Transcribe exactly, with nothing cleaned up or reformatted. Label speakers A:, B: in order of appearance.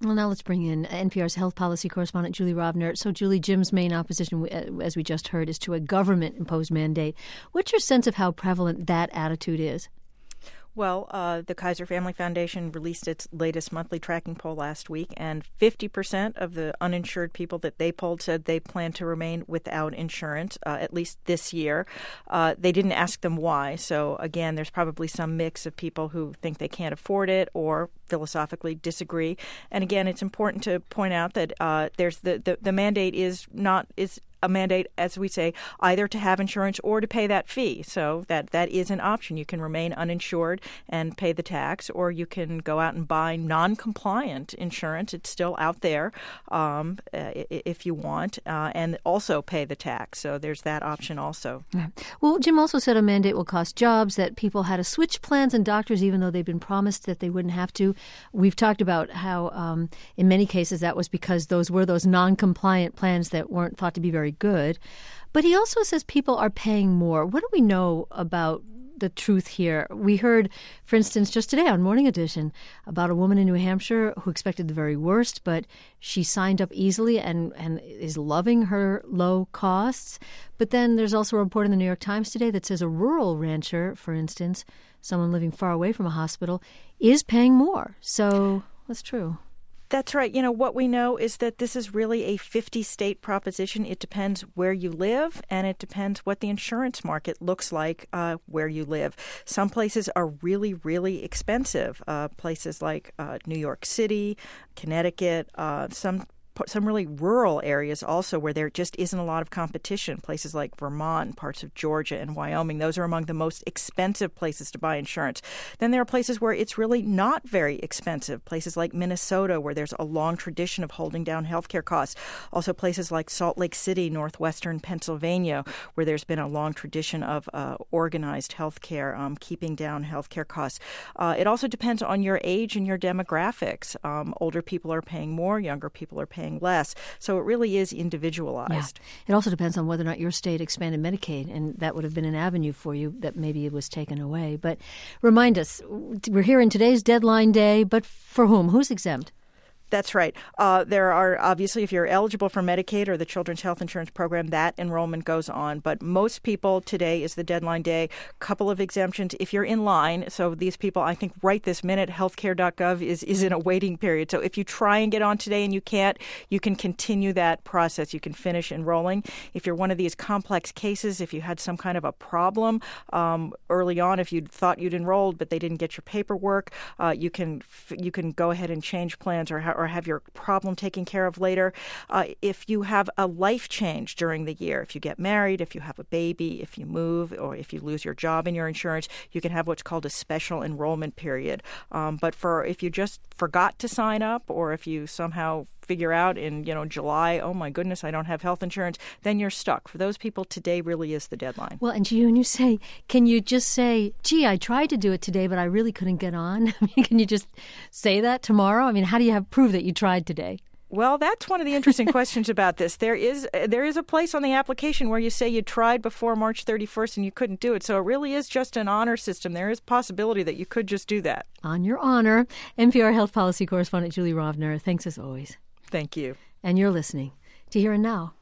A: Well, now let's bring in N P R's health policy correspondent, Julie Rovner. So, Julie, Jim's main opposition, as we just heard, is to a government-imposed mandate. What's your sense of how prevalent that attitude is?
B: Well, uh, the Kaiser Family Foundation released its latest monthly tracking poll last week, and fifty percent of the uninsured people that they polled said they plan to remain without insurance, uh, at least this year. Uh, they didn't ask them why. So, again, there's probably some mix of people who think they can't afford it or philosophically disagree. And, again, it's important to point out that uh, there's the, the, the mandate is not is a mandate, as we say, either to have insurance or to pay that fee. So that, that is an option. You can remain uninsured and pay the tax, or you can go out and buy non-compliant insurance. It's still out there um, uh, if you want, uh, and also pay the tax. So there's that option also.
A: Yeah. Well, Jim also said a mandate will cost jobs, that people had to switch plans and doctors even though they've been promised that they wouldn't have to. We've talked about how um, in many cases that was because those were those non-compliant plans that weren't thought to be very good. But he also says people are paying more. What do we know about the truth here? We heard, for instance, just today on Morning Edition about a woman in New Hampshire who expected the very worst, but she signed up easily and, and is loving her low costs. But then there's also a report in the New York Times today that says a rural rancher, for instance, someone living far away from a hospital, is paying more. So what's true?
B: That's right. You know, what we know is that this is really a fifty-state proposition. It depends where you live, and it depends what the insurance market looks like uh, where you live. Some places are really, really expensive. Uh, places like uh, New York City, Connecticut, uh, some some really rural areas also where there just isn't a lot of competition. Places like Vermont, parts of Georgia and Wyoming, those are among the most expensive places to buy insurance. Then there are places where it's really not very expensive. Places like Minnesota, where there's a long tradition of holding down healthcare costs. Also places like Salt Lake City, northwestern Pennsylvania, where there's been a long tradition of uh, organized healthcare, um, keeping down healthcare costs. Uh, it also depends on your age and your demographics. Um, older people are paying more, younger people are paying less. So it really is individualized.
A: Yeah. It also depends on whether or not your state expanded Medicaid, and that would have been an avenue for you that maybe it was taken away. But remind us, we're here in today's deadline day, but for whom? Who's exempt?
B: That's right. Uh, there are, obviously, if you're eligible for Medicaid or the Children's Health Insurance Program, that enrollment goes on. But most people, today is the deadline day. A couple of exemptions if you're in line. So these people, I think right this minute, healthcare dot gov is, is in a waiting period. So if you try and get on today and you can't, you can continue that process. You can finish enrolling. If you're one of these complex cases, if you had some kind of a problem um, early on, if you thought you'd enrolled but they didn't get your paperwork, uh, you can you can go ahead and change plans or how or have your problem taken care of later. Uh, if you have a life change during the year, if you get married, if you have a baby, if you move, or if you lose your job in your insurance, you can have what's called a special enrollment period. Um, but for if you just forgot to sign up, or if you somehow figure out in, you know, July, oh my goodness, I don't have health insurance, then you're stuck. For those people, today really is the deadline.
A: Well, and you, and you say, can you just say, gee, I tried to do it today, but I really couldn't get on? I mean, can you just say that tomorrow? I mean, how do you have proof that you tried today?
B: Well, that's one of the interesting questions about this. There is there is a place on the application where you say you tried before March thirty-first and you couldn't do it. So it really is just an honor system. There is a possibility that you could just do that.
A: On your honor. N P R health policy correspondent Julie Rovner, thanks as always.
B: Thank you.
A: And you're listening to Here and Now.